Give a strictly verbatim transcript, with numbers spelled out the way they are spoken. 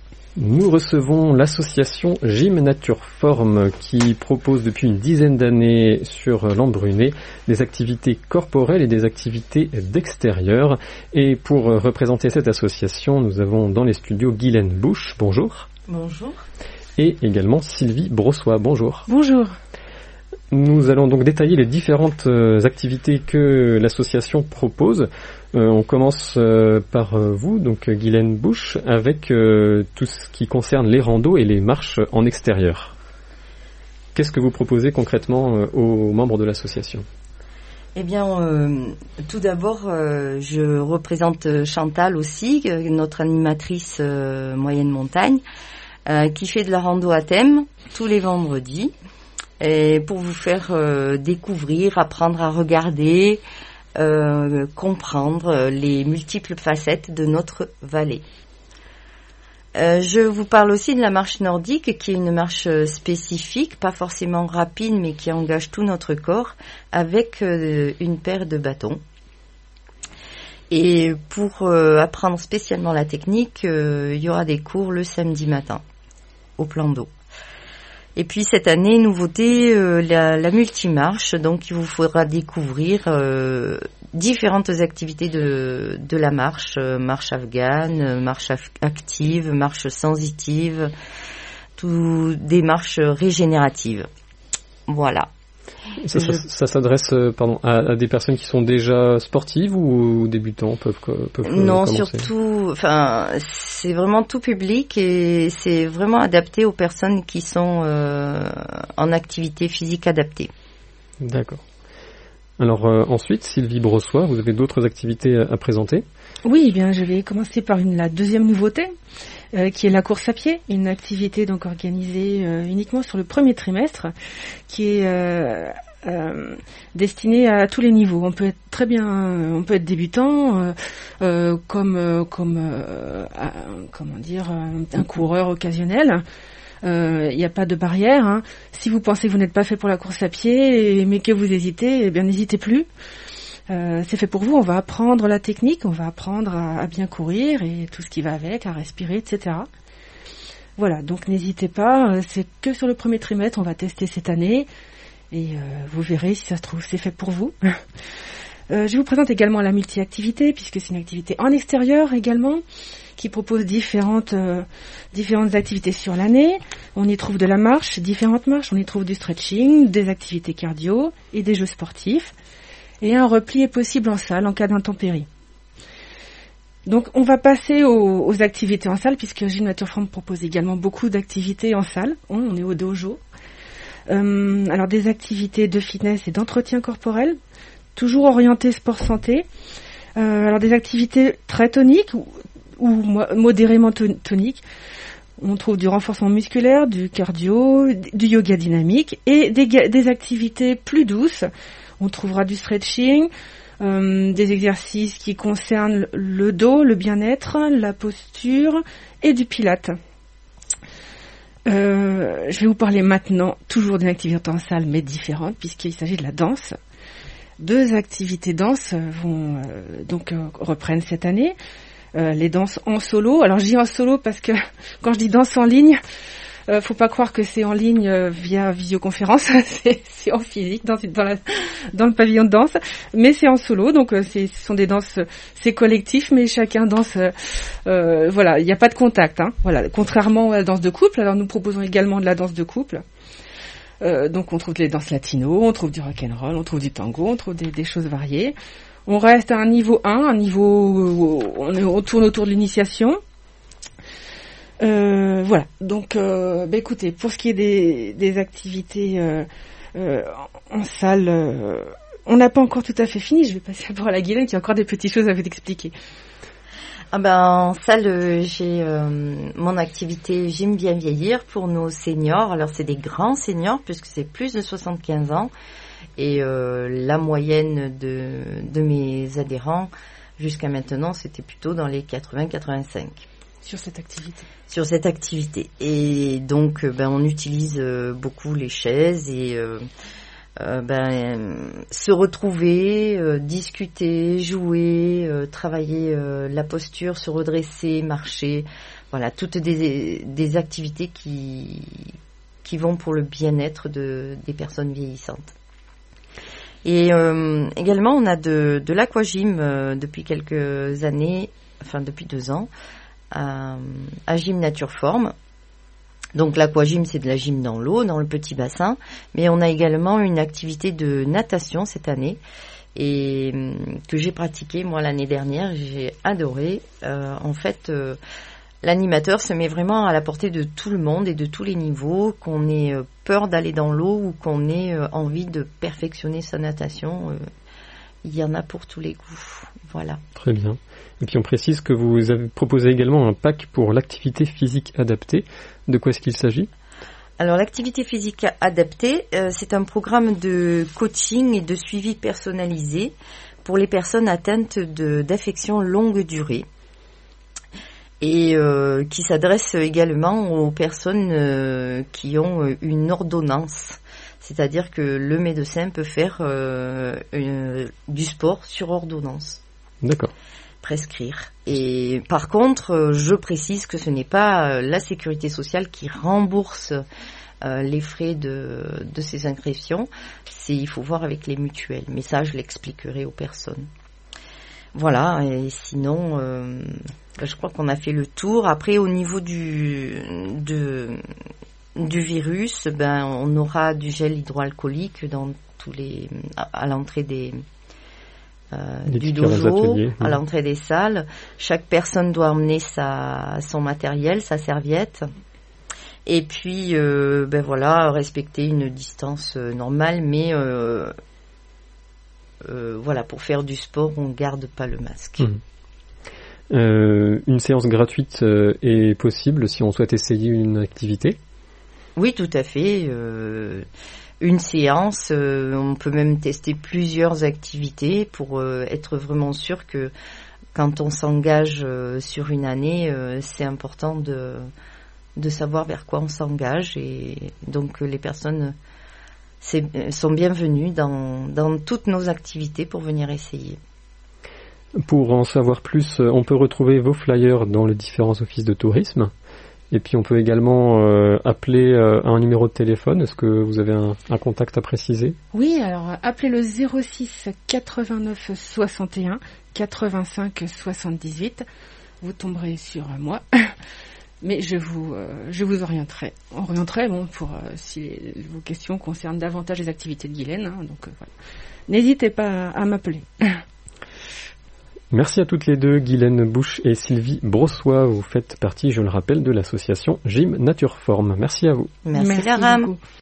Nous recevons l'association Gym Nature Forme qui propose depuis une dizaine d'années sur l'Embrunet des activités corporelles et des activités d'extérieur. Et pour représenter cette association, nous avons dans les studios Guylaine Busch, bonjour. Bonjour. Et également Sylvie Brossois, bonjour. Bonjour. Nous allons donc détailler les différentes activités que l'association propose. Euh, on commence euh, par euh, vous, donc Guylaine Busch, avec euh, tout ce qui concerne les randos et les marches en extérieur. Qu'est-ce que vous proposez concrètement euh, aux membres de l'association ? Eh bien, euh, tout d'abord, euh, je représente Chantal aussi, notre animatrice euh, moyenne montagne, euh, qui fait de la rando à thème tous les vendredis, et pour vous faire euh, découvrir, apprendre à regarder, Euh, comprendre les multiples facettes de notre vallée. Euh, je vous parle aussi de la marche nordique, qui est une marche spécifique, pas forcément rapide, mais qui engage tout notre corps, avec euh, une paire de bâtons. Et pour euh, apprendre spécialement la technique, euh, il y aura des cours le samedi matin, au plan d'eau. Et puis cette année, nouveauté, euh, la, la multimarche, donc il vous faudra découvrir euh, différentes activités de, de la marche, euh, marche afghane, marche af- active, marche sensitive, tout, des marches régénératives. Voilà. Ça, ça, ça s'adresse pardon, à, à des personnes qui sont déjà sportives ou débutants peuvent, peuvent Non, commencer. surtout, enfin, c'est vraiment tout public et c'est vraiment adapté aux personnes qui sont euh, en activité physique adaptée. D'accord. Alors euh, ensuite, Sylvie Brossois, vous avez d'autres activités à, à présenter ? Oui, eh bien, je vais commencer par une, la deuxième nouveauté, euh, qui est la course à pied, une activité donc organisée euh, uniquement sur le premier trimestre, qui est euh, euh, destinée à tous les niveaux. On peut être très bien, on peut être débutant, euh, euh, comme euh, comme euh, à, comment dire, un coureur occasionnel. Il euh, n'y a pas de barrière. Hein. Si vous pensez que vous n'êtes pas fait pour la course à pied, mais que vous hésitez, eh bien n'hésitez plus. Euh, c'est fait pour vous, on va apprendre la technique, on va apprendre à, à bien courir et tout ce qui va avec, à respirer, et cetera. Voilà, donc n'hésitez pas, c'est que sur le premier trimestre, on va tester cette année et euh, vous verrez si ça se trouve, c'est fait pour vous. euh, je vous présente également la multi-activité, puisque c'est une activité en extérieur également, qui propose différentes, euh, différentes activités sur l'année. On y trouve de la marche, différentes marches, on y trouve du stretching, des activités cardio et des jeux sportifs. Et un repli est possible en salle en cas d'intempérie. Donc on va passer aux, aux activités en salle, puisque Gym Nature Forme propose également beaucoup d'activités en salle. On est au dojo. Euh, alors des activités de fitness et d'entretien corporel, toujours orientées sport santé. Euh, alors des activités très toniques ou, ou modérément toniques. On trouve du renforcement musculaire, du cardio, du yoga dynamique et des, des activités plus douces. On trouvera du stretching, euh, des exercices qui concernent le dos, le bien-être, la posture et du pilate. Euh, je vais vous parler maintenant toujours d'une activité en salle, mais différente, puisqu'il s'agit de la danse. Deux activités danse vont euh, donc euh, reprennent cette année. Euh, les danses en solo. Alors je dis en solo parce que quand je dis danse en ligne, Euh, faut pas croire que c'est en ligne euh, via visioconférence, c'est, c'est en physique dans, dans, la, dans le pavillon de danse, mais c'est en solo, donc euh, c'est, ce sont des danses, c'est collectif, mais chacun danse, euh, euh, voilà, il n'y a pas de contact, hein, voilà, contrairement à la danse de couple. Alors nous proposons également de la danse de couple, euh, donc on trouve des danses latino, on trouve du rock'n'roll, on trouve du tango, on trouve des, des choses variées. On reste à un niveau un, un niveau où on, est, on tourne autour de l'initiation. Euh, voilà, donc euh, bah écoutez, pour ce qui est des, des activités euh, euh, en salle, euh, on n'a pas encore tout à fait fini. Je vais passer d'abord à la Guylaine qui a encore des petites choses à vous expliquer. Ah ben, en salle, euh, j'ai euh, mon activité J'aime bien vieillir pour nos seniors. Alors c'est des grands seniors puisque c'est plus de soixante-quinze ans et euh, la moyenne de, de mes adhérents jusqu'à maintenant c'était plutôt dans les quatre-vingts quatre-vingt-cinq. Sur cette activité. Sur cette activité. Et donc, ben, on utilise euh, beaucoup les chaises et euh, euh, ben, se retrouver, euh, discuter, jouer, euh, travailler euh, la posture, se redresser, marcher. voilà, toutes des, des activités qui, qui vont pour le bien-être de, des personnes vieillissantes. Et euh, également, on a de, de l'aquagym euh, depuis quelques années, enfin depuis deux ans, à, à Gym Nature Forme. Donc l'aquagym, c'est de la gym dans l'eau, dans le petit bassin, mais on a également une activité de natation cette année et euh, que j'ai pratiquée moi l'année dernière, j'ai adoré. Euh, en fait, euh, l'animateur se met vraiment à la portée de tout le monde et de tous les niveaux, qu'on ait peur d'aller dans l'eau ou qu'on ait envie de perfectionner sa natation. Il y en a pour tous les goûts. Voilà. Très bien. Et puis on précise que vous avez proposé également un pack pour l'activité physique adaptée. De quoi est-ce qu'il s'agit ? Alors l'activité physique adaptée, euh, c'est un programme de coaching et de suivi personnalisé pour les personnes atteintes de, d'affections longue durée. Et euh, qui s'adresse également aux personnes euh, qui ont une ordonnance. C'est-à-dire que le médecin peut faire euh, une, du sport sur ordonnance. D'accord. Prescrire. Et par contre, je précise que ce n'est pas la sécurité sociale qui rembourse euh, les frais de, de ces inscriptions. C'est, il faut voir avec les mutuelles. Mais ça, je l'expliquerai aux personnes. Voilà, et sinon, euh, je crois qu'on a fait le tour. Après, au niveau du, de, du virus, ben, on aura du gel hydroalcoolique dans tous les, à, à l'entrée des, euh, du dojo, ateliers, à oui. l'entrée des salles. Chaque personne doit emmener sa, son matériel, sa serviette. Et puis, euh, ben voilà, respecter une distance normale, mais euh, Euh, voilà, pour faire du sport, on ne garde pas le masque. Mmh. Euh, une séance gratuite euh, est possible si on souhaite essayer une activité ? Oui, tout à fait. Euh, une séance, euh, on peut même tester plusieurs activités pour euh, être vraiment sûr que quand on s'engage euh, sur une année, euh, c'est important de, de savoir vers quoi on s'engage. Et donc les personnes... C'est, sont bienvenus dans, dans toutes nos activités pour venir essayer. Pour en savoir plus, on peut retrouver vos flyers dans les différents offices de tourisme. Et puis on peut également euh, appeler euh, un numéro de téléphone. Est-ce que vous avez un, un contact à préciser ? Oui, alors appelez le zéro six quatre-vingt-neuf soixante et un quatre-vingt-cinq soixante-dix-huit. Vous tomberez sur moi. Mais je vous, euh, je vous orienterai, orienterai bon, pour euh, si les, vos questions concernent davantage les activités de Guylaine. Hein, donc euh, voilà. N'hésitez pas à, à m'appeler. Merci à toutes les deux, Guylaine Busch et Sylvie Brossois. Vous faites partie, je le rappelle, de l'association Gym Nature Forme. Merci à vous. Merci, Merci Laram.